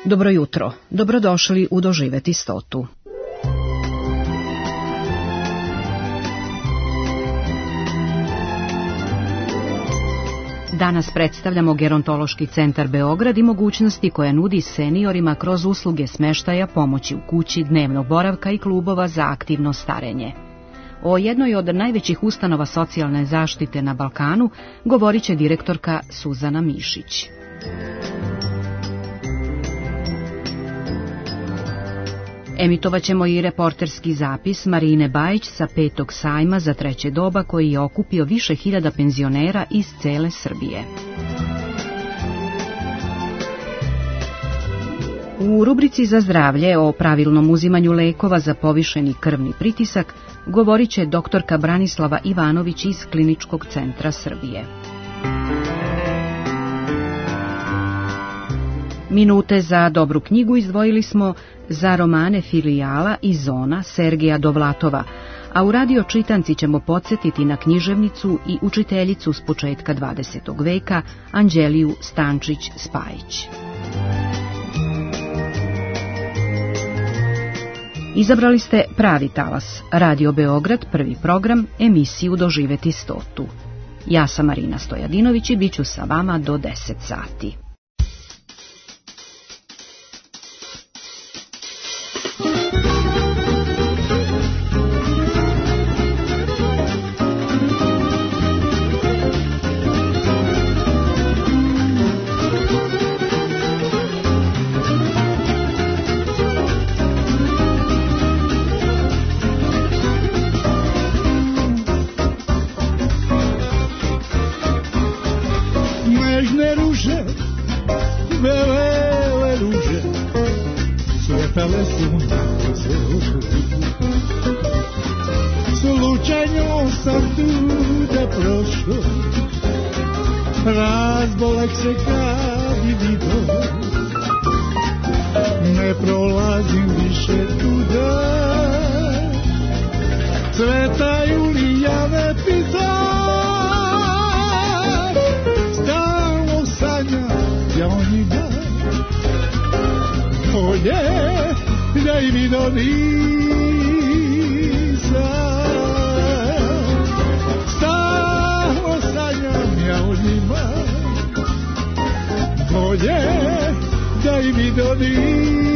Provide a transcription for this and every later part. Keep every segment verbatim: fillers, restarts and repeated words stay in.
Dobro jutro, dobrodošli u Doživeti stotu. Danas predstavljamo Gerontološki centar Beograd i mogućnosti koja nudi seniorima kroz usluge smeštaja, pomoći u kući, dnevnog boravka i klubova za aktivno starenje. O jednoj od najvećih ustanova socijalne zaštite na Balkanu govorit će direktorka Suzana Mišić. Emitovat ćemo i reporterski zapis Marine Bajić sa petog sajma za treće doba koji je okupio više hiljada penzionera iz cele Srbije. U rubrici za zdravlje o pravilnom uzimanju lekova za povišeni krvni pritisak govorit će doktorka Branislava Ivanović iz Kliničkog centra Srbije. Minute za dobru knjigu izdvojili smo za romane Filijala i Zona Sergeja Dovlatova, a u radio čitanci ćemo podsjetiti na književnicu i učiteljicu s početka dvadesetog veka Anđeliju Stančić-Spajić. Izabrali ste pravi talas, Radio Beograd, prvi program, emisiju Doživeti stotu. Ja sam Marina Stojadinović i bit ću sa vama do deset sati. Slučajno sam tuda prošao, razbolek se kad i vidio, ne prolazim više tuda, cvetaju lijave pita, stalno sanjam ja o njima, bolje da i vidio nisam, stalno sanjam ja o njima, bolje da i vidio nisam.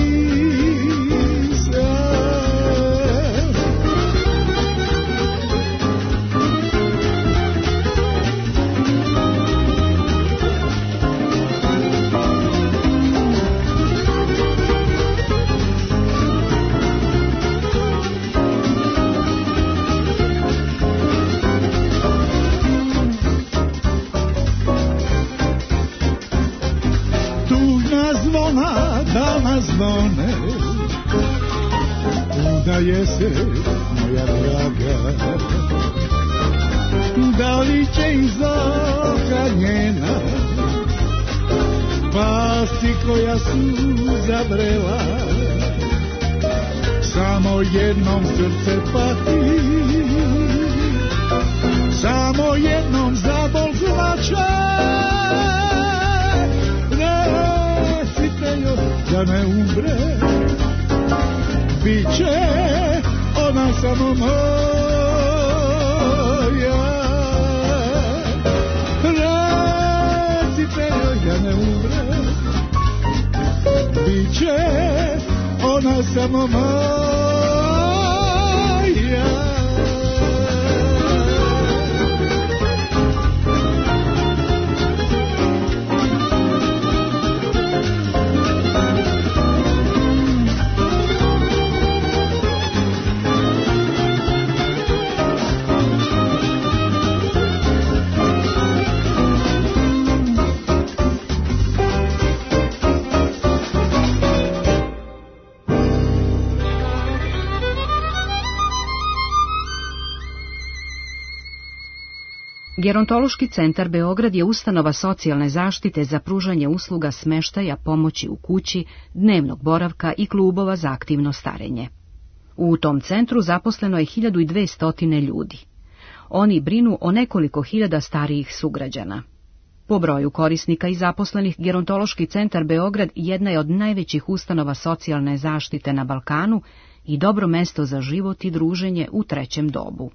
Dana zvone, udaje se moja draga, da li će iz oka njena pasti koja suza vrela, samo jednom srce pati, samo jednom zabol plače. Da ne umre, bit će ona samo moja. Recite joj da ne umre, bit će ona samo moja. Gerontološki centar Beograd je ustanova socijalne zaštite za pružanje usluga smeštaja, pomoći u kući, dnevnog boravka i klubova za aktivno starenje. U tom centru zaposleno je hiljadu dvesta ljudi. Oni brinu o nekoliko hiljada starijih sugrađana. Po broju korisnika i zaposlenih, Gerontološki centar Beograd jedna je od najvećih ustanova socijalne zaštite na Balkanu i dobro mesto za život i druženje u trećem dobu.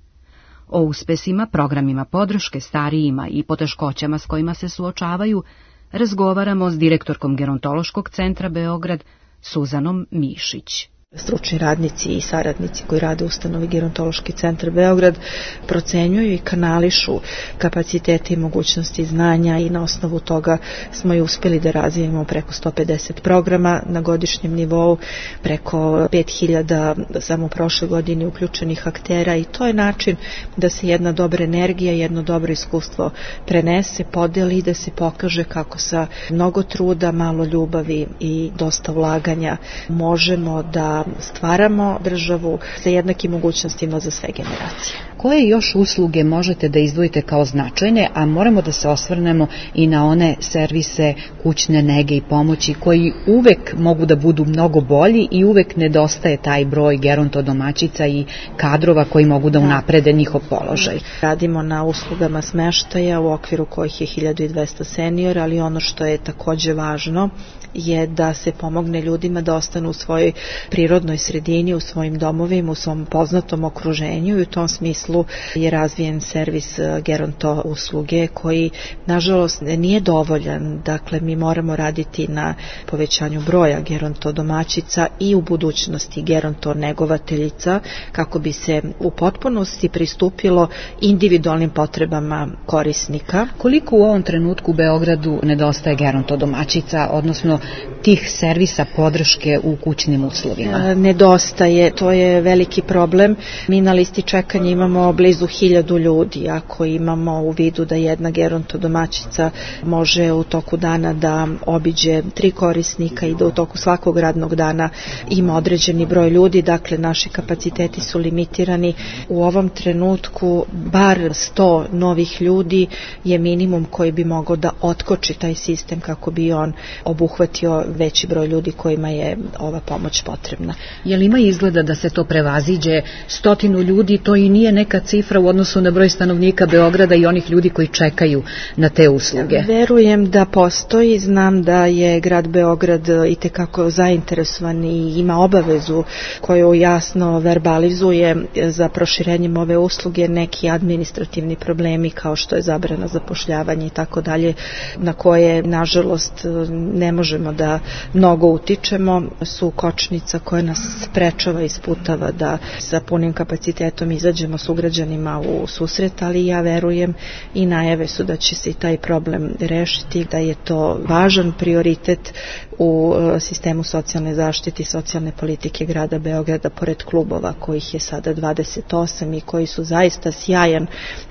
O uspesima, programima podrške starijima i poteškoćama s kojima se suočavaju razgovaramo s direktorkom Gerontološkog centra Beograd, Suzanom Mišić. Stručni radnici i saradnici koji rade u ustanovi Gerontološki centar Beograd procenjuju i kanališu kapacitete i mogućnosti znanja i na osnovu toga smo i uspjeli da razvijemo preko sto pedeset programa na godišnjem nivou, preko pet hiljada samo prošle godine uključenih aktera i to je način da se jedna dobra energija, jedno dobro iskustvo prenese, podeli i da se pokaže kako sa mnogo truda, malo ljubavi i dosta ulaganja možemo da stvaramo državu sa jednakim mogućnostima za sve generacije. Koje još usluge možete da izdvojite kao značajne, a moramo da se osvrnemo i na one servise kućne nege i pomoći koji uvek mogu da budu mnogo bolji i uvek nedostaje taj broj gerontodomaćica i kadrova koji mogu da unaprede njihov položaj. Radimo na uslugama smeštaja u okviru kojih je hiljadu dvesta seniora, ali ono što je takođe važno je da se pomogne ljudima da ostanu u svojoj prirodnoj sredini, u svojim domovima, u svom poznatom okruženju i u tom smislu je razvijen servis geronto usluge koji nažalost nije dovoljan. Dakle, mi moramo raditi na povećanju broja geronto domaćica i u budućnosti geronto negovateljica kako bi se u potpunosti pristupilo individualnim potrebama korisnika. Koliko u ovom trenutku u Beogradu nedostaje geronto domaćica, odnosno tih servisa podrške u kućnim uslovima? Nedostaje, to je veliki problem. Mi na listi čekanja imamo blizu hiljadu ljudi. Ako imamo u vidu da jedna geronto domaćica može u toku dana da obiđe tri korisnika i da u toku svakog radnog dana ima određeni broj ljudi, dakle naši kapaciteti su limitirani. U ovom trenutku bar sto novih ljudi je minimum koji bi mogao da otkoči taj sistem kako bi on obuhvatio veći broj ljudi kojima je ova pomoć potrebna. Je li ima izgleda da se to prevaziđe? Stotinu ljudi, to i nije neka cifra u odnosu na broj stanovnika Beograda i onih ljudi koji čekaju na te usluge. Verujem da postoji, znam da je grad Beograd itekako zainteresovan i ima obavezu koju jasno verbalizuje za proširenjem ove usluge, neki administrativni problemi kao što je zabrana zapošljavanja i tako dalje, na koje nažalost ne možemo da mnogo utičemo, su kočnica koja nas sprečava i sputava da sa punim kapacitetom izađemo s ugrađanima u susret, ali ja verujem i najave su da će se i taj problem rešiti, da je to važan prioritet u sistemu socijalne zaštite i socijalne politike grada Beograda, pored klubova kojih je sada dvadeset osam i koji su zaista sjajan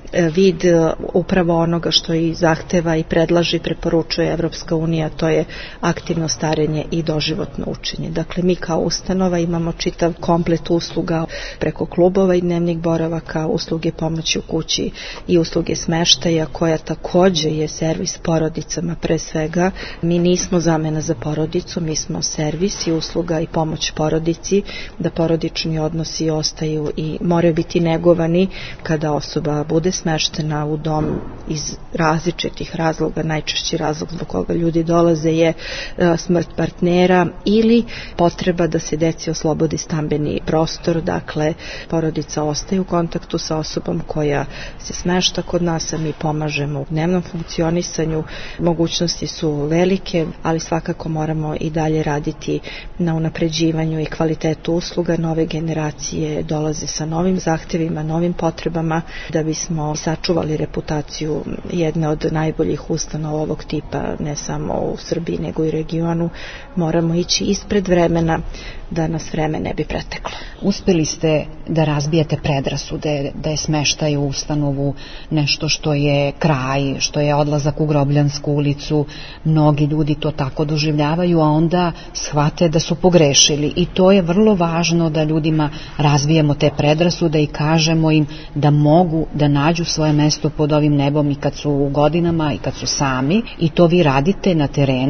vid upravo onoga što i zahteva i predlaže i preporučuje Evropska unija, to je aktivno starenje i doživotno učenje. Dakle, mi kao ustanova imamo čitav komplet usluga preko klubova i dnevnih boravaka, usluge pomoći u kući i usluge smeštaja, koja takođe je servis porodicama pre svega. Mi nismo zamena za porodicu, mi smo servis i usluga i pomoć porodici, da porodični odnosi ostaju i moraju biti negovani kada osoba bude smeštena u dom iz različitih razloga. Najčešći razlog zbog koga ljudi dolaze je smrt partnera ili potreba da se deci oslobodi stambeni prostor. Dakle, porodica ostaje u kontaktu sa osobom koja se smešta kod nas, a mi pomažemo u dnevnom funkcionisanju. Mogućnosti su velike, ali svakako moramo i dalje raditi na unapređivanju i kvalitetu usluga. Nove generacije dolaze sa novim zahtevima, novim potrebama da bismo sačuvali reputaciju jedne od najboljih ustanova ovog tipa, ne samo u Srbiji nego i regionu. Moramo ići ispred vremena da nas vreme ne bi preteklo. Uspeli ste da razbijete predrasude, da je smeštaj u ustanovu nešto što je kraj, što je odlazak u Grobljansku ulicu. Mnogi ljudi to tako doživljavaju, a onda shvate da su pogrešili. I to je vrlo važno da ljudima razbijemo te predrasude i kažemo im da mogu da nađu svoje mesto pod ovim nebom i kad su u godinama i kad su sami. I to vi radite na terenu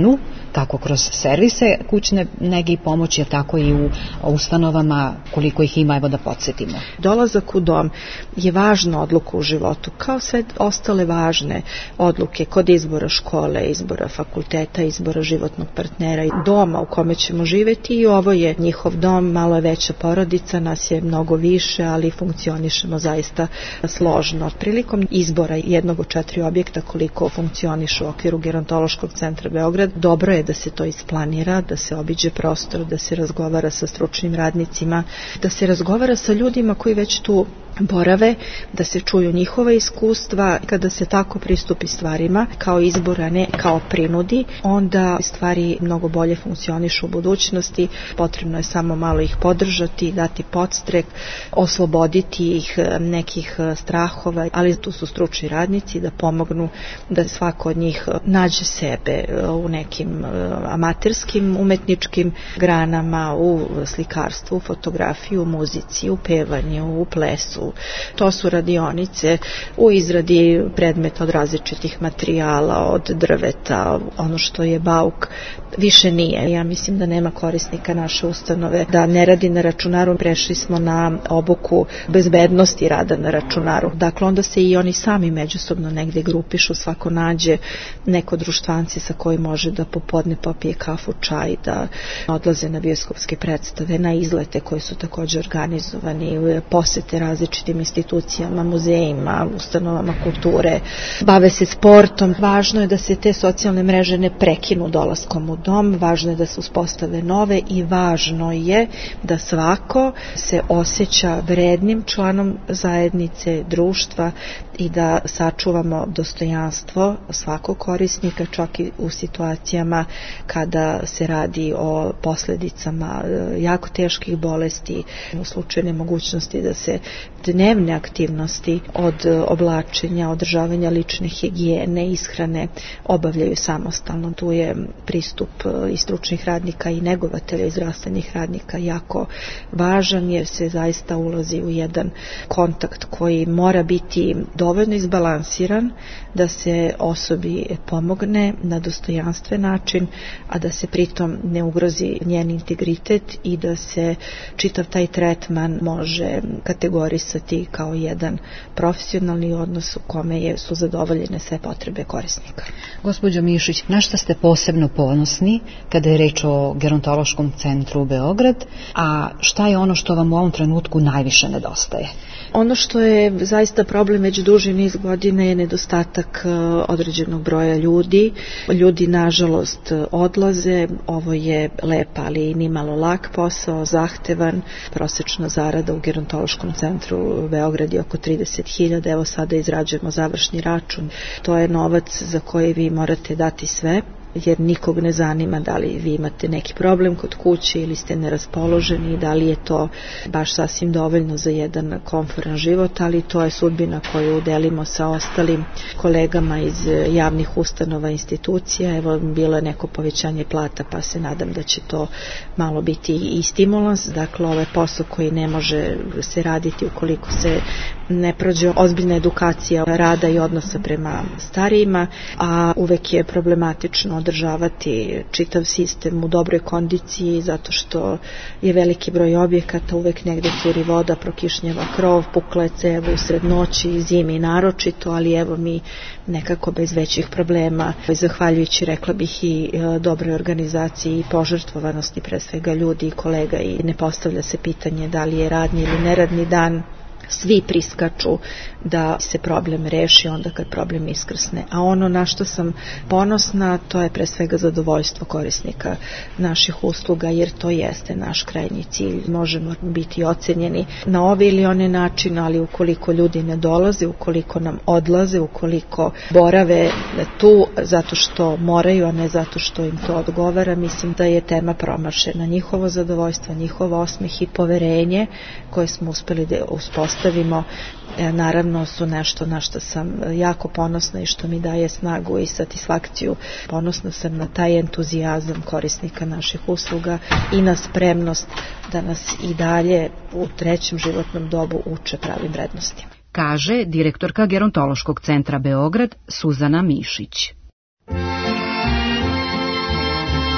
kako kroz servise kućne nege i pomoći, a tako i u ustanovama, koliko ih ima, evo da podsjetimo. Dolazak u dom je važna odluka u životu, kao sve ostale važne odluke kod izbora škole, izbora fakulteta, izbora životnog partnera i doma u kome ćemo živjeti. I ovo je njihov dom, malo je veća porodica, nas je mnogo više, ali funkcionišemo zaista složno. Prilikom izbora jednog od četiri objekta koliko funkcioniše u okviru Gerontološkog centra Beograd, dobro je da se to isplanira, da se obiđe prostor, da se razgovara sa stručnim radnicima, da se razgovara sa ljudima koji već tu borave, da se čuju njihova iskustva. Kada se tako pristupi stvarima kao izbora, ne kao prinudi, onda stvari mnogo bolje funkcionišu u budućnosti. Potrebno je samo malo ih podržati, dati podstrek, osloboditi ih nekih strahova, ali tu su stručni radnici da pomognu da svako od njih nađe sebe u nekim amaterskim umetničkim granama, u slikarstvu, u fotografiji, u muzici, u pevanju, u plesu. To su radionice u izradi predmeta od različitih materijala, od drveta, ono što je bauk više nije. Ja mislim da nema korisnika naše ustanove da ne radi na računaru. Prešli smo na obuku bezbednosti rada na računaru. Dakle, onda se i oni sami međusobno negde grupišu, svako nađe neko društvanci sa koji može da popodne popije kafu, čaj, da odlaze na bioskopske predstave, na izlete koji su također organizovani, posete različitim institucijama, muzejima, ustanovama kulture, bave se sportom. Važno je da se te socijalne mreže ne prekinu dolaskom u dom, važno je da se uspostave nove i važno je da svako se osjeća vrednim članom zajednice, društva i da sačuvamo dostojanstvo svakog korisnika, čak i u situacijama kada se radi o posljedicama jako teških bolesti, u slučaju nemogućnosti da se dnevne aktivnosti od oblačenja, održavanja lične higijene, ishrane obavljaju samostalno. Tu je pristup i stručnih radnika i negovatelja i zdravstvenih radnika jako važan, jer se zaista ulazi u jedan kontakt koji mora biti dovoljno izbalansiran da se osobi pomogne na dostojanstven način, a da se pritom ne ugrozi njen integritet i da se čitav taj tretman može kategorisati kao jedan profesionalni odnos u kome je, su zadovoljene sve potrebe korisnika. Gospođo Mišić, na šta ste posebno ponosni kada je reč o Gerontološkom centru Beograd, a šta je ono što vam u ovom trenutku najviše nedostaje? Ono što je zaista problem već duži niz godina je nedostatak određenog broja ljudi. Ljudi nažalost odlaze, ovo je lep, ali i nimalo lak posao, zahtevan. Prosečna zarada u Gerontološkom centru Beograd je oko trideset hiljada, evo sada izrađujemo završni račun. To je novac za koji vi morate dati sve, jer nikog ne zanima da li vi imate neki problem kod kuće ili ste neraspoloženi, da li je to baš sasvim dovoljno za jedan komforan život, ali to je sudbina koju delimo sa ostalim kolegama iz javnih ustanova, institucija. Evo, bilo je neko povećanje plata, pa se nadam da će to malo biti i stimulans. Dakle, ovo je posao koji ne može se raditi ukoliko se ne prođe ozbiljna edukacija rada i odnosa prema starijima, a uvek je problematično održavati čitav sistem u dobroj kondiciji, zato što je veliki broj objekata, uvek negde curi voda, prokišnjava krov, pukla je cev usred noći, zimi naročito, ali evo mi nekako bez većih problema, zahvaljujući, rekla bih, i dobroj organizaciji i požrtvovanosti pre svega ljudi i kolega, i ne postavlja se pitanje da li je radni ili neradni dan. Svi priskaču da se problem reši onda kad problem iskrsne. A ono na što sam ponosna, to je pre svega zadovoljstvo korisnika naših usluga, jer to jeste naš krajnji cilj. Možemo biti ocenjeni na ovaj ili onaj način, ali ukoliko ljudi ne dolaze, ukoliko nam odlaze, ukoliko borave tu zato što moraju, a ne zato što im to odgovara, mislim da je tema promašena. Njihovo zadovoljstvo, njihov osmeh i poverenje koje smo uspeli da uspostavimo, naravno su nešto na što sam jako ponosna i što mi daje snagu i satisfakciju. Ponosna sam na taj entuzijazam korisnika naših usluga i na spremnost da nas i dalje u trećem životnom dobu uče pravim vrednostima. Kaže direktorka Gerontološkog centra Beograd Suzana Mišić.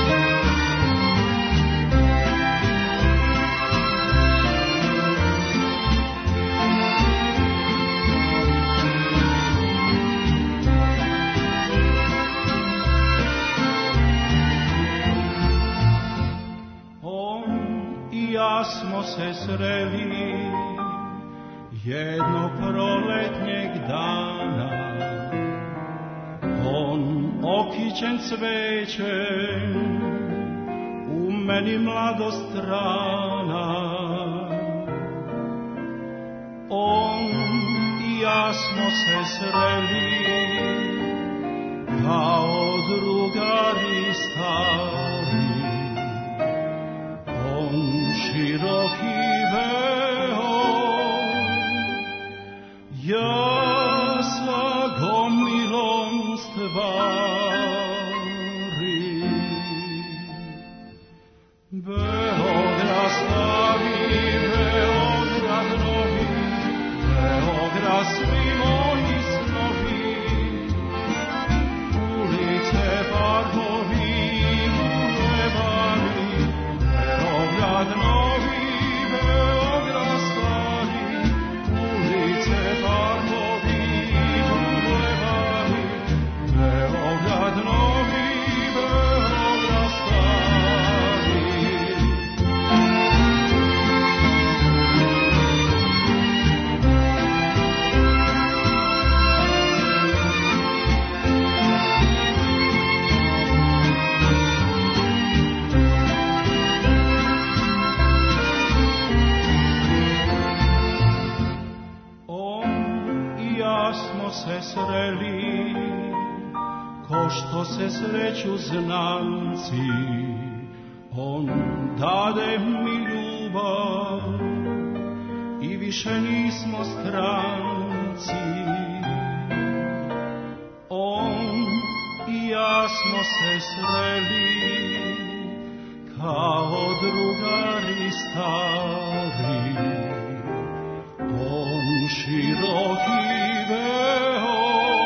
ja smo se sreli jednog proletnjeg dana. On okićen cvećem u meni mladost rana. On i ja smo se sreli kao drugari stari. On široki veo, ja sa gomilom stvari. Beograd stari, Beograd novi, Beograd svi moji snovi, ulice, parkovi, bulevari, Beograd novi, Beograd stari, ulice, parkovi, bulevari, Beograd novi, Beograd stari. Smo se sreli ko što se sreću znanci. On dade mi ljubav i više nismo stranci. On i ja smo se sreli kao drugari stari. On široki veo,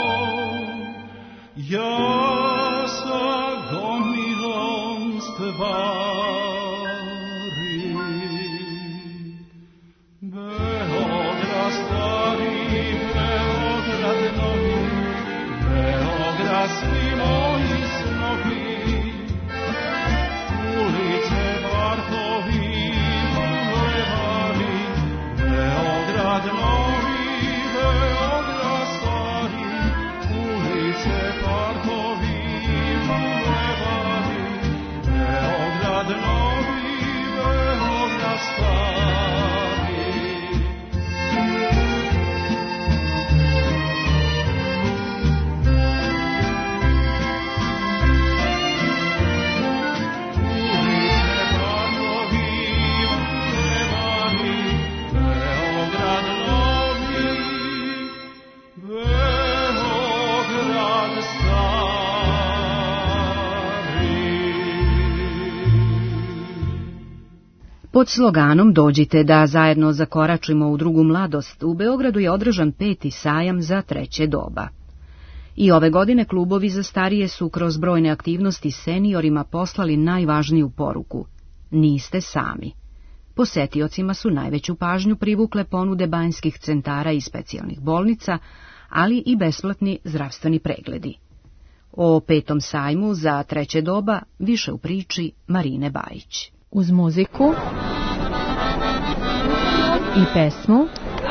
ja sa gomilom stvari. Beograd stari, Beograd novi, Beograd svi moji snovi, ulice, parkovi, bulevari, Beograd novi, Beograd stari, ulice, parkovi, bulevari, Beograd novi, Beograd stari. Ulice, parkovi, bulevari, Beograd novi, Beograd stari. Pod sloganom Dođite da zajedno zakoračimo u drugu mladost, u Beogradu je održan peti sajam za treće doba. I ove godine klubovi za starije su kroz brojne aktivnosti seniorima poslali najvažniju poruku: niste sami. Posetiocima su najveću pažnju privukle ponude banjskih centara i specijalnih bolnica, ali i besplatni zdravstveni pregledi. O petom sajmu za treće doba više u priči Marine Bajić. Uz muziku i pesmu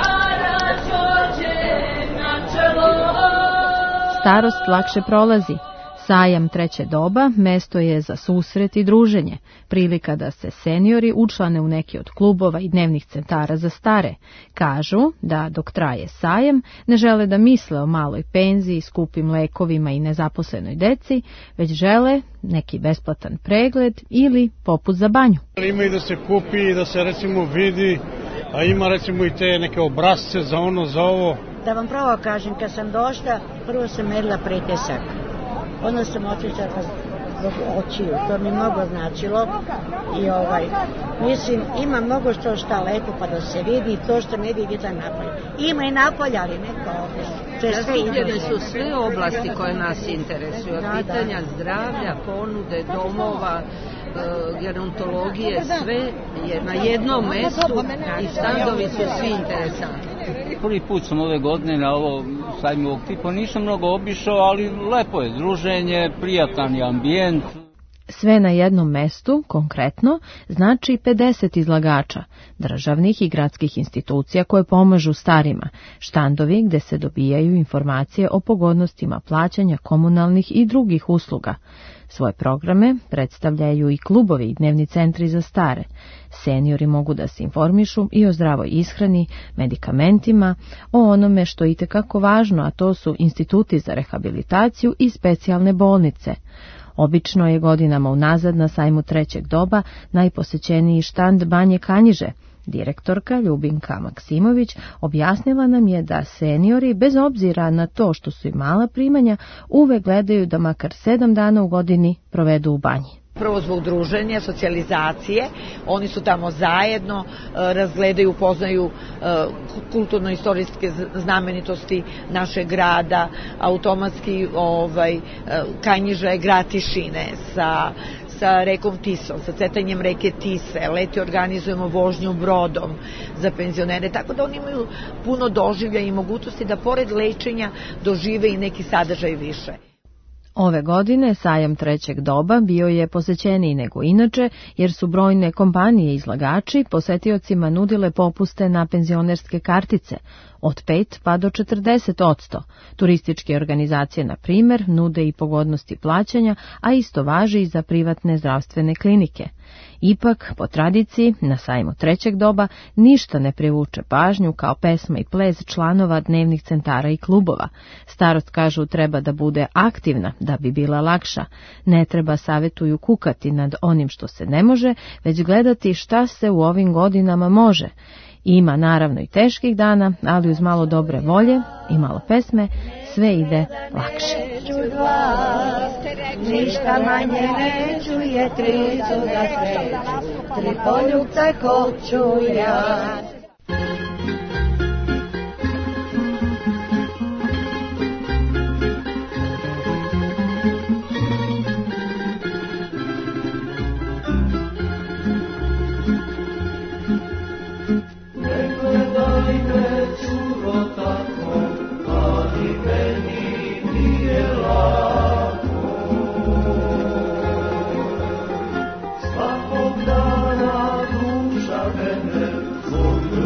starost lakše prolazi. Sajam treće doba mesto je za susret i druženje, prilika da se seniori učlane u neki od klubova i dnevnih centara za stare. Kažu da dok traje sajam ne žele da misle o maloj penziji, skupim lekovima i nezaposlenoj deci, već žele neki besplatan pregled ili poput za banju. Ima i da se kupi i da se recimo vidi, a ima recimo i te neke obrazce za ono, za ovo. Da vam pravo kažem, kad sam došla, prvo sam merila pritisak. Onda sam otišla zbog očiju, to mi mnogo značilo i ovaj, mislim, ima mnogo što šta lepo pa da se vidi, to što ne vidi za napolje. Ima i napolje, ali ne kao ovdje. Zastupljene su sve oblasti koje nas interesuju, od pitanja zdravlja, ponude, domova, gerontologije, sve je na jednom mestu i štandovi su svi interesantni. Prvi put sam ove godine na ovo sajmu ovog tipa, nisam mnogo obišao, ali lepo je druženje, prijatan je ambijent. Sve na jednom mestu, konkretno, znači pedeset izlagača, državnih i gradskih institucija koje pomažu starima, štandovi gde se dobijaju informacije o pogodnostima plaćanja komunalnih i drugih usluga. Svoje programe predstavljaju i klubovi i dnevni centri za stare. Seniori mogu da se informišu i o zdravoj ishrani, medikamentima, o onome što je itekako važno, a to su instituti za rehabilitaciju i specijalne bolnice. Obično je godinama unazad na sajmu trećeg doba najposećeniji štand Banje Kanjiže. Direktorka Ljubinka Maksimović objasnila nam je da seniori, bez obzira na to što su im mala primanja, uvek gledaju da makar sedam dana u godini provedu u banji. Prvo zbog druženja, socijalizacije, oni su tamo zajedno, razgledaju, poznaju kulturno-istorijske znamenitosti našeg grada, automatski ovaj, Kanjiža je grad tišine sa sa rekom Tisom, sa cetanjem reke Tise, leti organizujemo vožnju brodom za penzionere, tako da oni imaju puno doživlja i mogućnosti da pored lečenja dožive i neki sadržaj više. Ove godine sajam trećeg doba bio je posećeniji nego inače, jer su brojne kompanije i izlagači posetiocima nudile popuste na penzionerske kartice, od pet pa do četrdeset odsto. Turističke organizacije, na primer, nude i pogodnosti plaćanja, a isto važi i za privatne zdravstvene klinike. Ipak, po tradiciji, na sajmu trećeg doba ništa ne privuče pažnju kao pesma i ples članova dnevnih centara i klubova. Starost, kažu, treba da bude aktivna da bi bila lakša. Ne treba, savetuju, kukati nad onim što se ne može, već gledati šta se u ovim godinama može. Ima naravno i teških dana, ali uz malo dobre volje i malo pesme sve ide lakše. Ništa manje neću je tricu da sreću, tri poljubca hoću ja. Svakog dana duša mene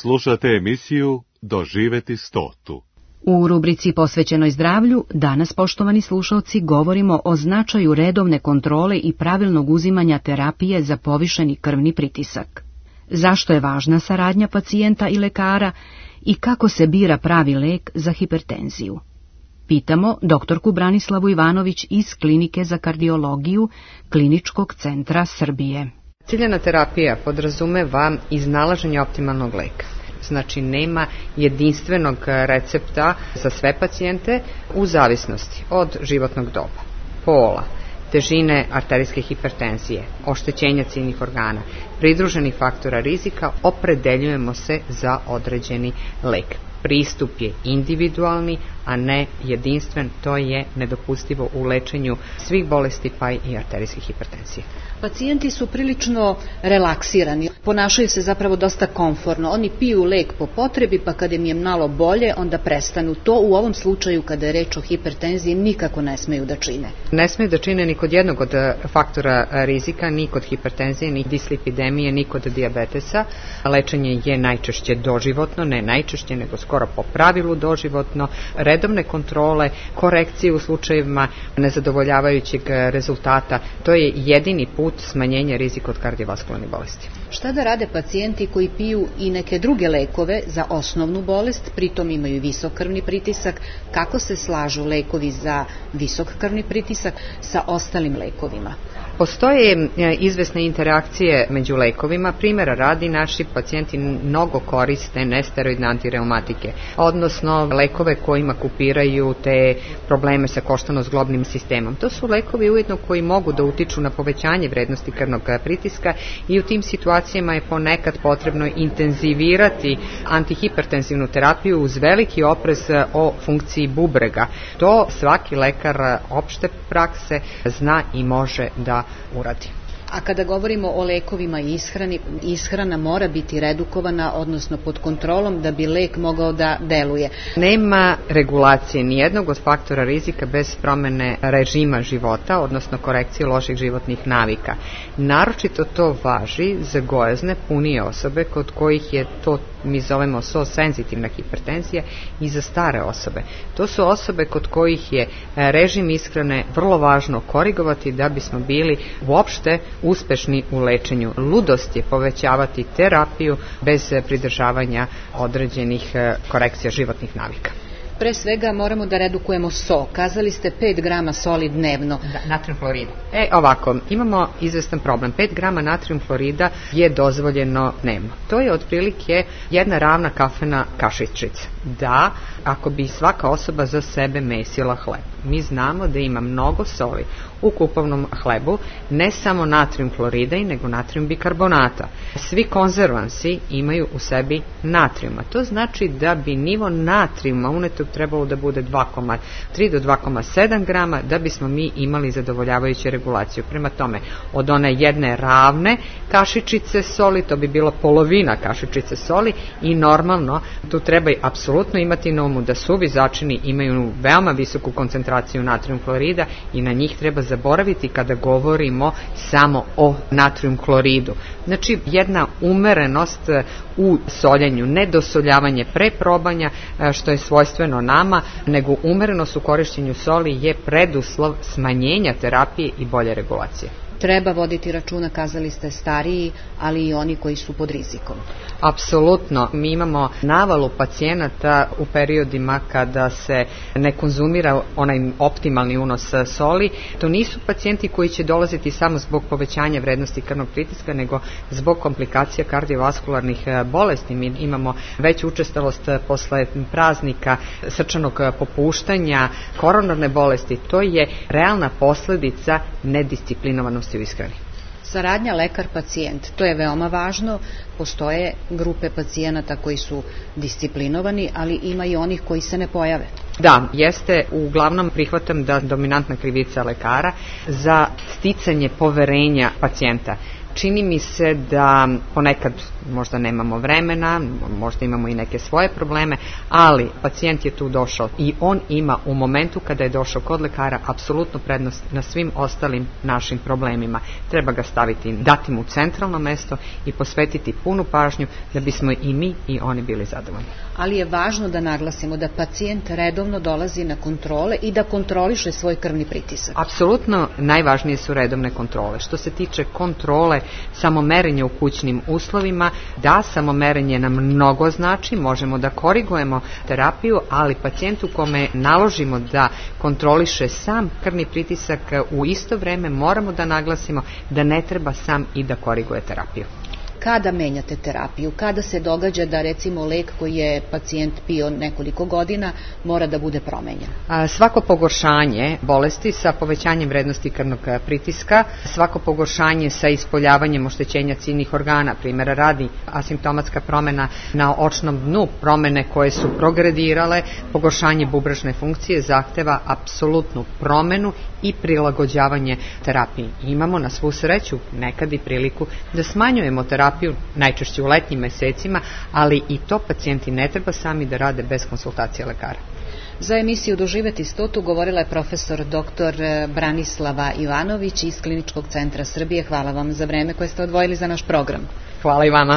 Slušate emisiju Doživeti stotu. U rubrici posvećenoj zdravlju danas, poštovani slušalci, govorimo o značaju redovne kontrole i pravilnog uzimanja terapije za povišeni krvni pritisak. Zašto je važna saradnja pacijenta i lekara i kako se bira pravi lek za hipertenziju? Pitamo doktorku Branislavu Ivanović iz Klinike za kardiologiju Kliničkog centra Srbije. Ciljana terapija podrazumeva iznalaženje optimalnog leka. Znači, nema jedinstvenog recepta za sve pacijente u zavisnosti od životnog doba, pola, težine arterijske hipertenzije, oštećenja ciljnih organa, pridruženih faktora rizika, opredeljujemo se za određeni lek. Pristup je individualni, a ne jedinstven, to je nedopustivo u lečenju svih bolesti, pa i arterijske hipertenzije. Pacijenti su prilično relaksirani, ponašaju se zapravo dosta komforno. Oni piju lek po potrebi, pa kada im je malo bolje, onda prestanu. To u ovom slučaju, kada je reč o hipertenziji, nikako ne smeju da čine. Ne smeju da čine ni kod jednog od faktora rizika, ni kod hipertenzije, ni dislipidemije, ni kod dijabetesa. Lečenje je najčešće doživotno, ne najčešće, nego skoro po pravilu doživotno. Redovne kontrole, korekcije u slučajevima nezadovoljavajućeg rezultata, to je jedini put smanjenja rizika od kardiovaskularnih bolesti. Šta da rade pacijenti koji piju i neke druge lekove za osnovnu bolest, pritom imaju visok krvni pritisak? Kako se slažu lekovi za visok krvni pritisak sa ostalim lekovima? Postoje izvesne interakcije među lekovima. Primjera radi, naši pacijenti mnogo koriste nesteroidne antireumatike, odnosno lekove kojima kupiraju te probleme sa koštano-zglobnim sistemom. To su lekovi ujedno koji mogu da utiču na povećanje vrednosti krvnog pritiska i u tim situacijama je ponekad potrebno intenzivirati antihipertenzivnu terapiju uz veliki oprez o funkciji bubrega. To svaki lekar opšte prakse zna i može da uradi. A kada govorimo o lekovima i ishrani, ishrana mora biti redukovana, odnosno pod kontrolom, da bi lek mogao da deluje. Nema regulacije nijednog od faktora rizika bez promene režima života, odnosno korekcije loših životnih navika. Naročito to važi za gojazne, punije osobe kod kojih je to, mi zovemo so-senzitivna hipertenzija, i za stare osobe. To su osobe kod kojih je režim ishrane vrlo važno korigovati da bismo bili uopšte uspešni u lečenju. Ludost je povećavati terapiju bez pridržavanja određenih korekcija životnih navika. Pre svega moramo da redukujemo so. Kazali ste pet grama soli dnevno. Da, natrijum florida. E, ovako, imamo izvestan problem. pet grama natrijum florida je dozvoljeno dnevno. To je otprilike jedna ravna kafena kašičica. Da, ako bi svaka osoba za sebe mesila hleb. Mi znamo da ima mnogo soli u kupovnom hlebu, ne samo natrijum florida, nego natrijum bikarbonata. Svi konzervansi imaju u sebi natrijuma. To znači da bi nivo natrijuma unetog trebalo da bude dva zarez tri do dva zarez sedam grama da bismo mi imali zadovoljavajuću regulaciju. Prema tome, od one jedne ravne kašičice soli, to bi bila polovina kašičice soli, i normalno tu treba i apsolutno imati na umu da suvi začini imaju veoma visoku koncentraciju natrijum florida i na njih treba zaboraviti kada govorimo samo o natrijum kloridu. Znači, jedna umerenost u soljenju, ne dosoljavanje pre probanja, što je svojstveno nama, nego umerenost u korišćenju soli je preduslov smanjenja terapije i bolje regulacije. Treba voditi računa, kazali ste, stariji, ali i oni koji su pod rizikom. Apsolutno. Mi imamo navalu pacijenata u periodima kada se ne konzumira onaj optimalni unos soli. To nisu pacijenti koji će dolaziti samo zbog povećanja vrednosti krvnog pritiska, nego zbog komplikacija kardiovaskularnih bolesti. Mi imamo veću učestalost posle praznika, srčanog popuštanja, koronarne bolesti. To je realna posledica nedisciplinovanosti u ishrani. Saradnja lekar-pacijent, to je veoma važno. Postoje grupe pacijenata koji su disciplinovani, ali ima i onih koji se ne pojave. Da, jeste, uglavnom prihvatam da dominantna krivica lekara za sticanje poverenja pacijenta. Čini mi se da ponekad možda nemamo vremena, možda imamo i neke svoje probleme, ali pacijent je tu došao i on ima u momentu kada je došao kod lekara apsolutnu prednost na svim ostalim našim problemima. Treba ga staviti, dati mu centralno mesto i posvetiti punu pažnju da bismo i mi i oni bili zadovoljni. Ali je važno da naglasimo da pacijent redovno dolazi na kontrole i da kontroliše svoj krvni pritisak. Apsolutno najvažnije su redovne kontrole. Što se tiče kontrole samomerenja u kućnim uslovima, da, samomerenje nam mnogo znači, možemo da korigujemo terapiju, ali pacijentu kome naložimo da kontroliše sam krvni pritisak, u isto vreme moramo da naglasimo da ne treba sam i da koriguje terapiju. Kada menjate terapiju? Kada se događa da recimo lek koji je pacijent pio nekoliko godina mora da bude promenjen? A, svako pogoršanje bolesti sa povećanjem vrednosti krvnog pritiska, svako pogoršanje sa ispoljavanjem oštećenja ciljnih organa, primjera radi asimptomatska promena na očnom dnu, promene koje su progredirale, pogoršanje bubrežne funkcije zahteva apsolutnu promenu i prilagođavanje terapiji. Imamo na svu sreću nekad i priliku da smanjujemo terapiju, najčešće u letnjim mesecima, ali i to pacijenti ne treba sami da rade bez konsultacije lekara. Za emisiju Doživeti stotu govorila je profesor doktor Branislava Ivanović iz Kliničkog centra Srbije. Hvala vam za vreme koje ste odvojili za naš program. Hvala i vama.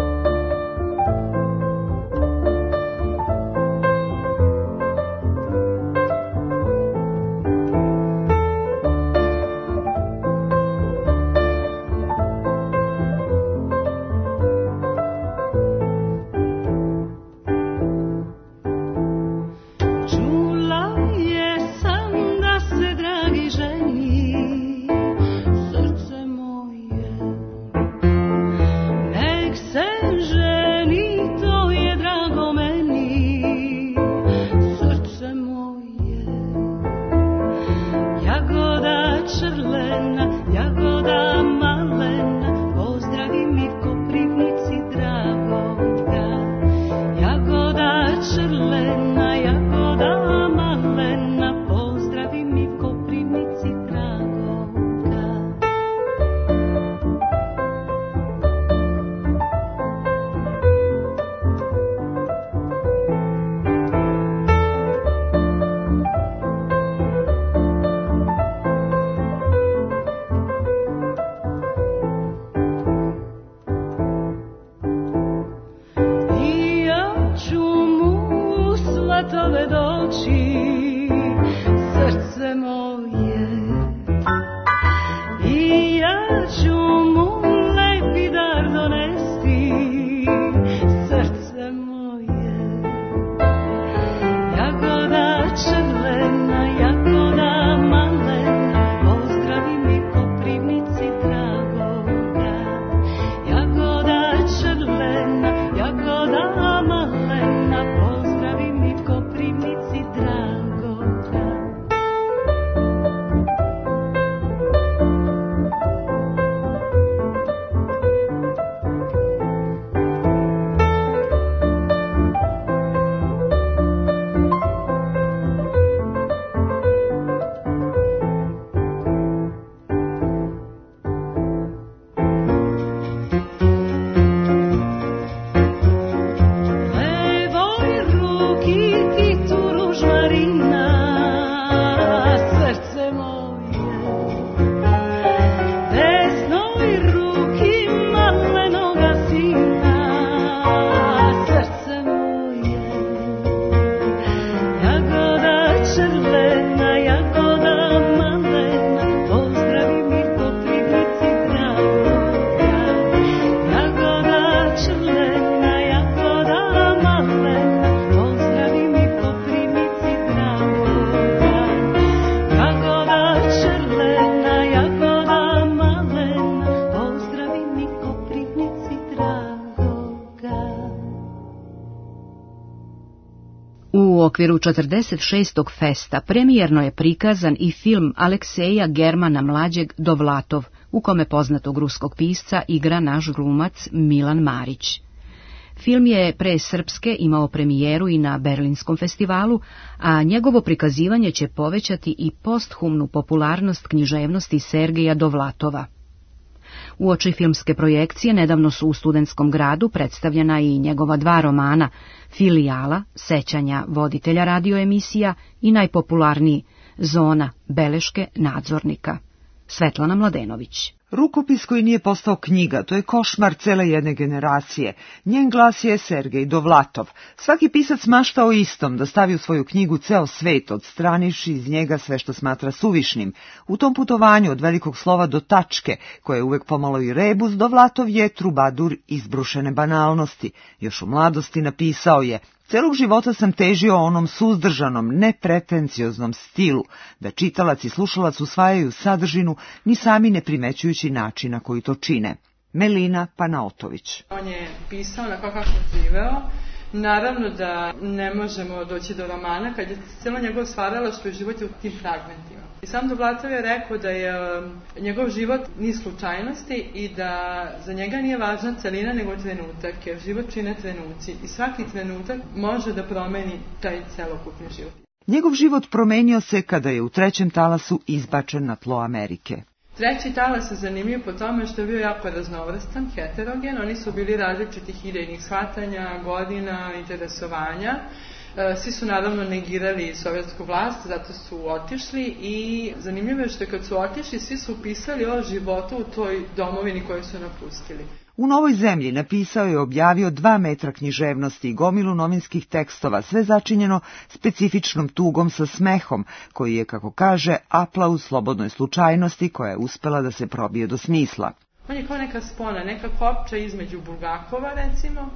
U okviru četrdeset šestog festa premijerno je prikazan i film Alekseja Germana Mlađeg Dovlatov, u kome poznatog ruskog pisca igra naš glumac Milan Marić. Film je pre srpske imao premijeru i na Berlinskom festivalu, a njegovo prikazivanje će povećati i posthumnu popularnost književnosti Sergeja Dovlatova. Uoči filmske projekcije nedavno su u Studentskom gradu predstavljena i njegova dva romana Filijala, sećanja voditelja radioemisija i najpopularniji Zona, beleške nadzornika. Svetlana Mladenović. Rukopis koji nije postao knjiga, to je košmar cele jedne generacije. Njen glas je Sergej Dovlatov. Svaki pisac mašta o istom, da stavi u svoju knjigu ceo svet, odstranivši iz njega sve što smatra suvišnim. U tom putovanju od velikog slova do tačke, koje je uvek pomalo i rebus, Dovlatov je trubadur izbrušene banalnosti. Još u mladosti napisao je: celog života sam težio onom suzdržanom, nepretencioznom stilu, da čitalac i slušalac usvajaju sadržinu, ni sami ne primećujući način na koji to čine. Melina Panaotović. On je pisao na kako je živeo. Naravno da ne možemo doći do romana kad je cijelo njegov stvaralaštvo i život je u tim fragmentima. I sam Dovlatov je rekao da je njegov život ni slučajnosti i da za njega nije važna celina nego trenutak, jer život čine trenuci i svaki trenutak može da promeni taj celokupni život. Njegov život promenio se kada je u trećem talasu izbačen na tlo Amerike. Treći talas je zanimljiv po tome što je bio jako raznovrstan, heterogen. Oni su bili različitih idejnih shvatanja, godina, interesovanja. Svi su naravno negirali sovjetsku vlast, zato su otišli i zanimljivo je što kad su otišli, svi su pisali o životu u toj domovini koju su napustili. U Novoj zemlji napisao je i objavio dva metra književnosti i gomilu novinskih tekstova, sve začinjeno specifičnom tugom sa smehom, koji je, kako kaže, aplauz slobodnoj slučajnosti koja je uspela da se probije do smisla. On je kao neka spona, neka kopča između Bulgakova, recimo,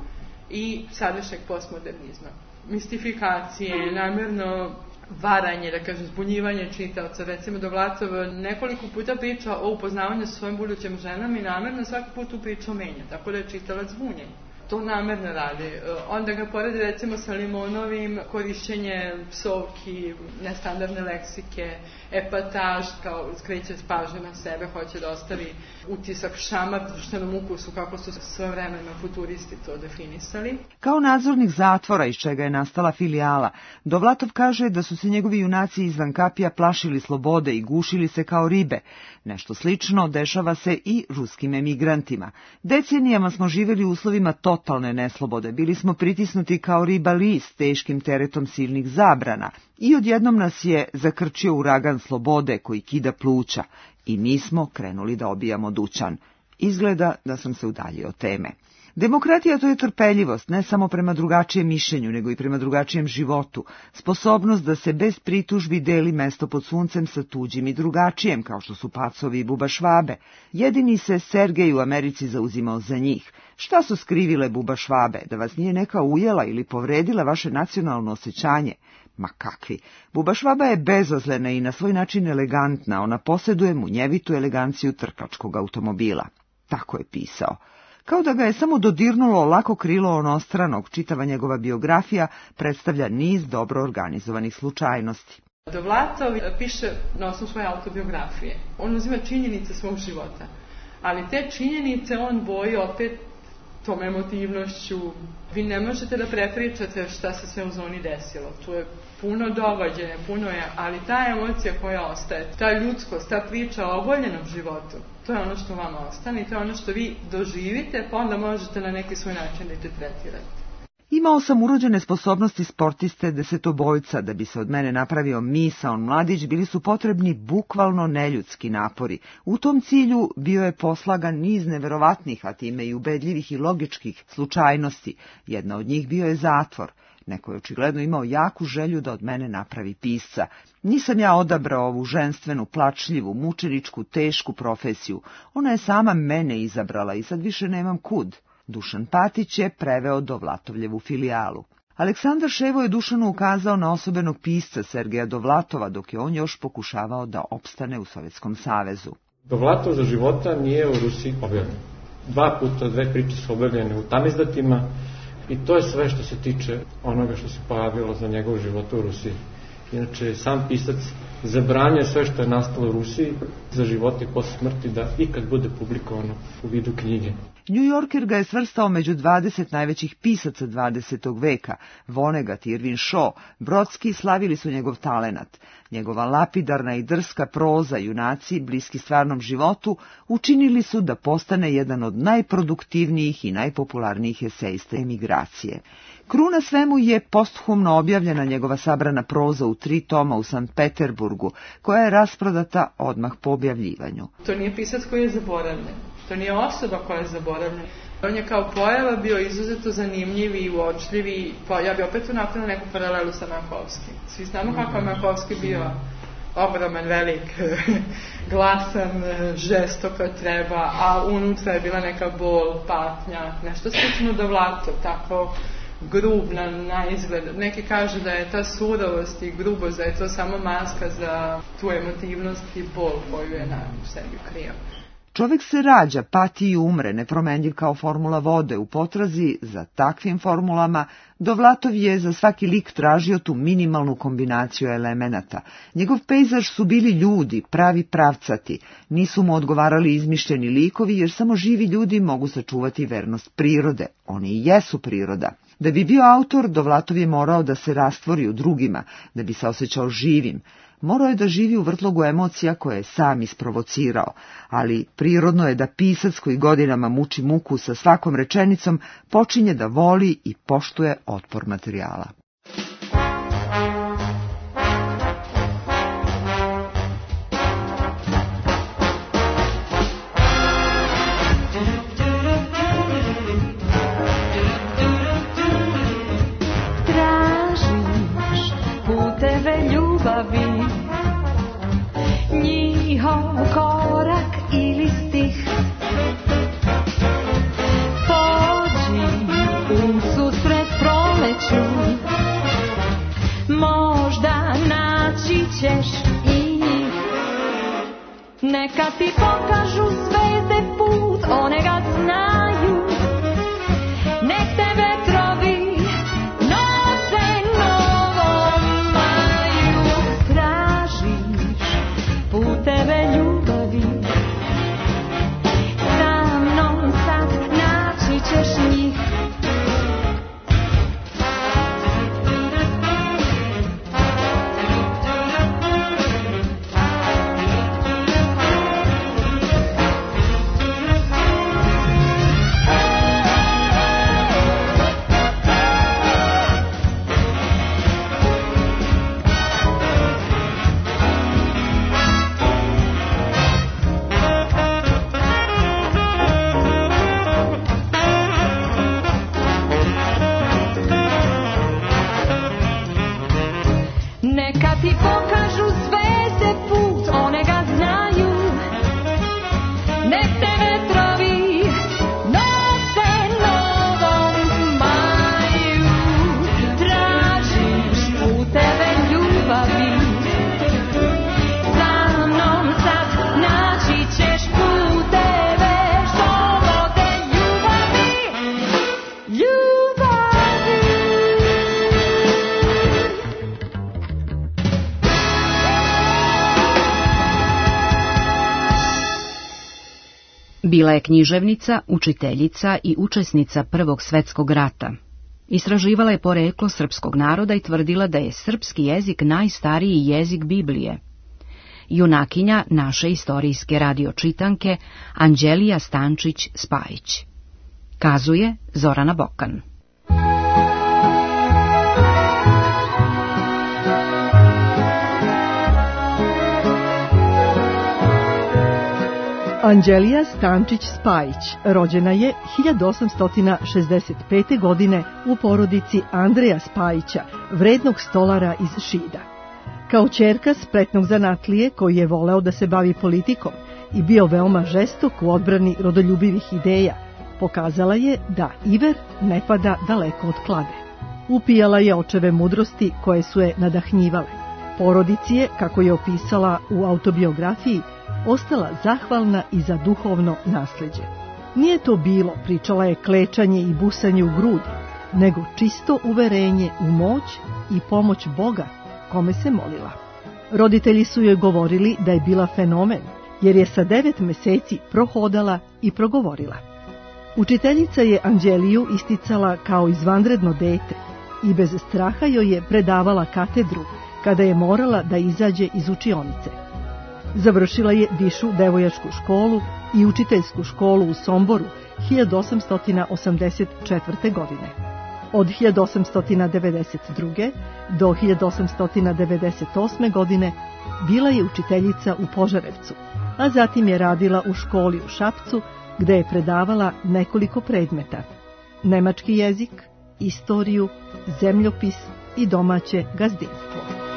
i sadašnjeg postmodernizma. Mistifikacije, namjerno varanje, da kažem, zbunjivanje čitaoca. Recimo, Dovlatov nekoliko puta priča o upoznavanju sa svojim budućim ženama i namjerno svaki put tu priču menja, tako da je čitalac zbunjen. To namjerno radi. Onda ga poredi recimo sa Limonovim, korišćenje psovki, nestandardne leksike, epataž, kao skreće pažnju na sebe, hoće da ostavi utisak šamar društvenom ukusu, kako su svojevremeno futuristi to definisali. Kao nadzornik zatvora iz čega je nastala Filijala, Dovlatov kaže da su se njegovi junaci izvan kapija plašili slobode i gušili se kao ribe. Nešto slično dešava se i ruskim emigrantima. Decenijama smo živjeli u uslovima totalne neslobode, bili smo pritisnuti kao riba list teškim teretom silnih zabrana i odjednom nas je zakrčio uragan slobode koji kida pluća i mi smo krenuli da obijamo dućan. Izgleda da sam se udaljio od teme. Demokratija to je trpeljivost, ne samo prema drugačijem mišljenju, nego i prema drugačijem životu, sposobnost da se bez pritužbi deli mesto pod suncem sa tuđim i drugačijem, kao što su Pacovi i Buba Švabe. Jedini se Sergej u Americi zauzimao za njih. Šta su skrivile Buba Švabe, da vas nije neka ujela ili povredila vaše nacionalno osjećanje? Ma kakvi. Buba Švaba je bezazlena i na svoj način elegantna, ona posjeduje munjevitu eleganciju trkačkog automobila. Tako je pisao. Kao da ga je samo dodirnulo lako krilo onostranog, čitava njegova biografija predstavlja niz dobro organizovanih slučajnosti. Dovlatov piše na osnovu svoje autobiografije. On uzima činjenice svog života, ali te činjenice on boji opet tom emotivnošću. Vi ne možete da prepričate šta se sve u zoni desilo. Tu je puno događaja, puno je, ali ta emocija koja ostaje, ta ljudskost, ta priča o ogoljenom životu, to je ono što vama ostane i to je ono što vi doživite, pa onda možete na neki svoj način da interpretirate. Imao sam urođene sposobnosti sportiste desetobojca, da bi se od mene napravio misaon mladić, bili su potrebni bukvalno neljudski napori. U tom cilju bio je poslagan niz neverovatnih, a time i ubedljivih i logičkih slučajnosti. Jedna od njih bio je zatvor. Neko je očigledno imao jaku želju da od mene napravi pisca. Nisam ja odabrao ovu ženstvenu, plačljivu, mučeničku, tešku profesiju. Ona je sama mene izabrala i sad više nemam kud. Dušan Patić je preveo Dovlatovljevu Filijalu. Aleksandar Ševo je Dušanu ukazao na osobenog pisca Sergeja Dovlatova, dok je on još pokušavao da opstane u Sovjetskom savezu. Dovlatov za života nije u Rusiji objavljen. Dva puta dve priče su objavljene u tamizdatima i to je sve što se tiče onoga što se pojavilo za njegov život u Rusiji. Inače, sam pisac zabranjuje sve što je nastalo u Rusiji za života i posle smrti da ikad bude publikovano u vidu knjige. New Yorker ga je svrstao među dvadeset najvećih pisaca dvadesetog veka. Vonnegut i Irvin Shaw, Brodski slavili su njegov talenat. Njegova lapidarna i drska proza, junaci, bliski stvarnom životu, učinili su da postane jedan od najproduktivnijih i najpopularnijih esejista emigracije. Kruna svemu je posthumno objavljena njegova sabrana proza u tri toma u Sankt Peterburgu, koja je rasprodata odmah po objavljivanju. To nije pisac koji je zaboravljen, to nije osoba koja je zaboravljena. On je kao pojava bio izuzetno zanimljiv i uočljiv, pa ja bi opet tu napravila neku paralelu sa Majakovskim. Svi znamo kako je Majakovski bio ogroman, velik, glasan, žestok kad treba, a unutra je bila neka bol, patnja, nešto slično do Vlatov, tako grub na, na izgled. Neki kažu da je ta surovost i grubost, da je to samo maska za tu emotivnost i bol koju je na sebi krio. Čovjek se rađa, pati i umre, nepromenljiv kao formula vode. U potrazi za takvim formulama Dovlatov je za svaki lik tražio tu minimalnu kombinaciju elemenata. Njegov pejzaž su bili ljudi, pravi pravcati. Nisu mu odgovarali izmišljeni likovi, jer samo živi ljudi mogu sačuvati vernost prirode. Oni i jesu priroda. Da bi bio autor, Dovlatov je morao da se rastvori u drugima, da bi se osjećao živim. Morao je da živi u vrtlogu emocija koje je sam isprovocirao, ali prirodno je da pisac koji godinama muči muku sa svakom rečenicom počinje da voli i poštuje otpor materijala. Tražiš puteve ljubavi, njihov korak ili stih, pođi u susret proleću, možda naći ćeš i njih. Neka ti pokažu zvezde put, one ga znaju, nek te vetrovi nose novom maju. Tražiš puteve ljubavi, sa mnom sad naći ćeš njih. Neka ti pokažu zvezde put, one ga znaju, nek te vetrovi nose novom maju. Tražiš puteve ljubavi, sa mnom sad naći ćeš puteve što vode ljubavi, ljubavi. Bila je književnica, učiteljica i učesnica Prvog svetskog rata. Istraživala je poreklo srpskog naroda i tvrdila da je srpski jezik najstariji jezik Biblije. Junakinja naše istorijske radiočitanke Anđelija Stančić-Spajić. Kazuje Zorana Bokan. Anđelija Stančić-Spajić rođena je hiljadu osamsto šezdeset pete. godine u porodici Andreja Spajića, vrednog stolara iz Šida. Kao ćerka spretnog zanatlije koji je voleo da se bavi politikom i bio veoma žestok u odbrani rodoljubivih ideja, pokazala je da iver ne pada daleko od klade. Upijala je očeve mudrosti koje su je nadahnjivale. Porodici je, kako je opisala u autobiografiji, ostala zahvalna i za duhovno nasleđe. Nije to bilo, pričala je, klečanje i busanje u grudi, nego čisto uverenje u moć i pomoć Boga kome se molila. Roditelji su joj govorili da je bila fenomen, jer je sa devet meseci prohodala i progovorila. Učiteljica je Anđeliju isticala kao izvanredno dete i bez straha joj je predavala katedru kada je morala da izađe iz učionice. Završila je Višu devojačku školu i učiteljsku školu u Somboru hiljadu osamsto osamdeset četvrte. godine. Od hiljadu osamsto devedeset druge. do hiljadu osamsto devedeset osme. godine bila je učiteljica u Požarevcu, a zatim je radila u školi u Šapcu, gde je predavala nekoliko predmeta: nemački jezik, istoriju, zemljopis i domaće gazdinstvo.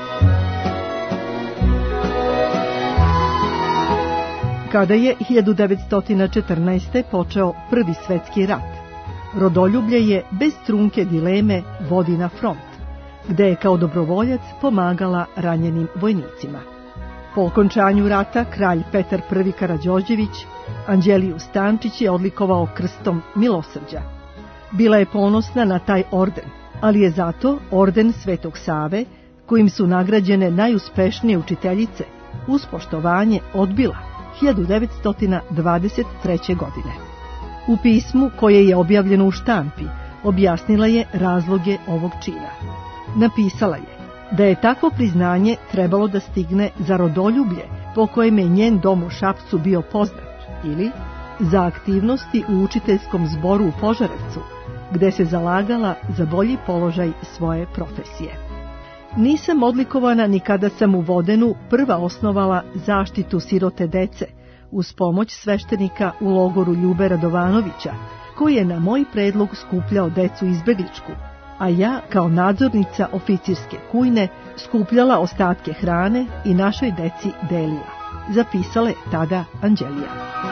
Kada je hiljadu devetsto četrnaeste. počeo Prvi svetski rat, rodoljublje je bez trunke dileme vodi na front, gde je kao dobrovoljac pomagala ranjenim vojnicima. Po okončanju rata kralj Petar Prvi Karađorđević Anđeliju Stančić je odlikovao krstom milosrđa. Bila je ponosna na taj orden, ali je zato orden Svetog Save, kojim su nagrađene najuspešnije učiteljice, uz poštovanje odbila hiljadu devetsto dvadeset treće. godine. U pismu koje je objavljeno u štampi objasnila je razloge ovog čina. Napisala je da je takvo priznanje trebalo da stigne za rodoljublje po kojem je njen dom u Šapcu bio poznat, ili za aktivnosti u učiteljskom zboru u Požarevcu, gde se zalagala za bolji položaj svoje profesije. Nisam odlikovana ni kada sam u Vodenu prva osnovala zaštitu sirote dece, uz pomoć sveštenika u logoru Ljube Radovanovića, koji je na moj predlog skupljao decu izbegličku, a ja kao nadzornica oficirske kujne skupljala ostatke hrane i našoj deci delila, zapisala je tada Anđelija.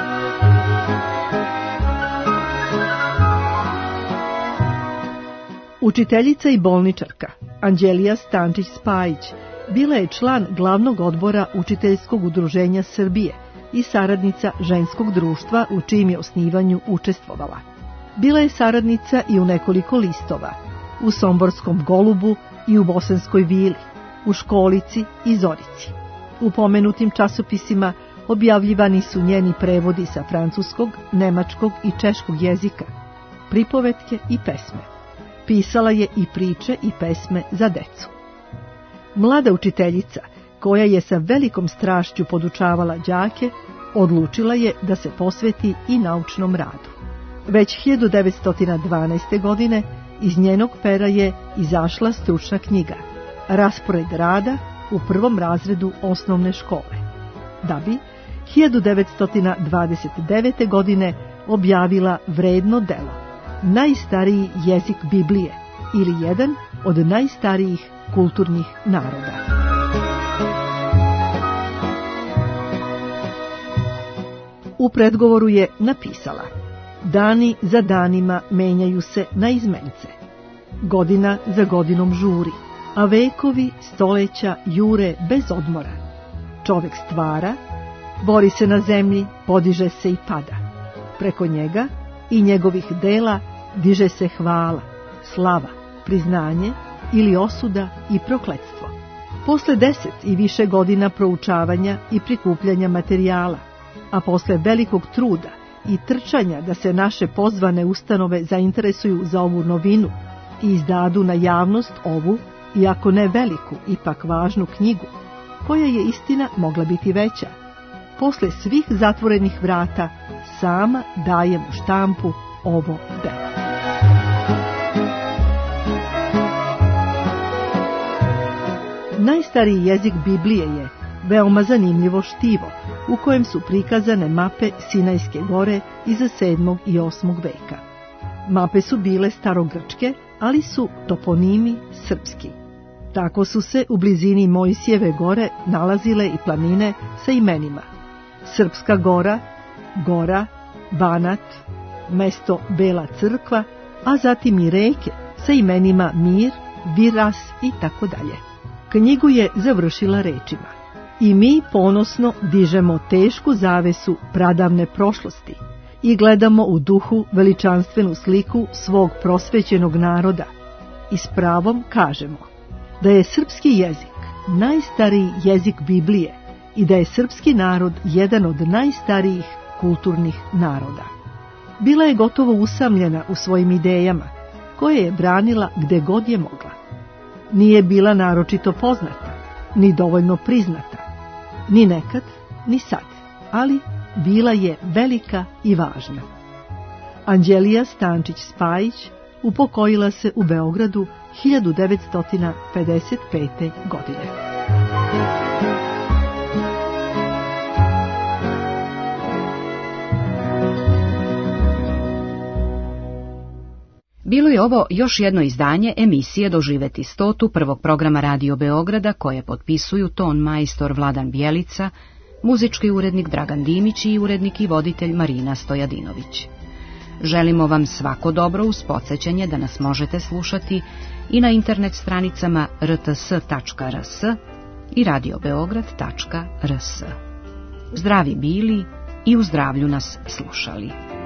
Učiteljica i bolničarka Anđelija Stančić Spajić bila je član glavnog odbora Učiteljskog udruženja Srbije i saradnica ženskog društva u čijem je osnivanju učestvovala. Bila je saradnica i u nekoliko listova, u Somborskom Golubu i u Bosanskoj Vili, u Školici i Zorici. U pomenutim časopisima objavljivani su njeni prevodi sa francuskog, nemačkog i češkog jezika, pripovetke i pesme. Pisala je i priče i pesme za decu. Mlada učiteljica, koja je sa velikom strašću podučavala đake, odlučila je da se posveti i naučnom radu. Već hiljadu devetsto dvanaeste. godine iz njenog pera je izašla stručna knjiga Raspored rada u prvom razredu osnovne škole, da bi hiljadu devetsto dvadeset devete. godine objavila vredno delo Najstariji jezik Biblije ili jedan od najstarijih kulturnih naroda. U predgovoru je napisala: dani za danima menjaju se na izmence, godina za godinom žuri, a vekovi stoleća jure bez odmora. Čovek stvara, bori se na zemlji, podiže se i pada. Preko njega i njegovih dela diže se hvala, slava, priznanje ili osuda i prokletstvo. Posle deset i više godina proučavanja i prikupljanja materijala, a posle velikog truda i trčanja da se naše pozvane ustanove zainteresuju za ovu novinu i izdadu na javnost ovu, iako ne veliku, ipak važnu knjigu, koja je istina mogla biti veća, posle svih zatvorenih vrata sama dajem u štampu ovo delo. Najstariji jezik Biblije je veoma zanimljivo štivo, u kojem su prikazane mape Sinajske gore iz sedmog i osmog veka. Mape su bile starogrčke, ali su toponimi srpski. Tako su se u blizini Mojsijeve gore nalazile i planine sa imenima Srpska gora, Gora, Banat, mesto Bela crkva, a zatim i reke sa imenima Mir, Viras i tako dalje. Knjigu je završila rečima: i mi ponosno dižemo tešku zavesu pradavne prošlosti i gledamo u duhu veličanstvenu sliku svog prosvećenog naroda i s pravom kažemo da je srpski jezik najstariji jezik Biblije i da je srpski narod jedan od najstarijih kulturnih naroda. Bila je gotovo usamljena u svojim idejama, koje je branila gde god je mogla. Nije bila naročito poznata, ni dovoljno priznata, ni nekad, ni sad, ali bila je velika i važna. Anđelija Stančić-Spajić upokojila se u Beogradu hiljadu devetsto pedeset pete. godine. Bilo je ovo još jedno izdanje emisije Doživeti stotu prvog programa Radio Beograda koje potpisuju ton majstor Vladan Bjelica, muzički urednik Dragan Dimić i urednik i voditelj Marina Stojadinović. Želimo vam svako dobro uz podsjećanje da nas možete slušati i na internet stranicama r t s tačka r s i radio beograd tačka r s. Zdravi bili i u zdravlju nas slušali.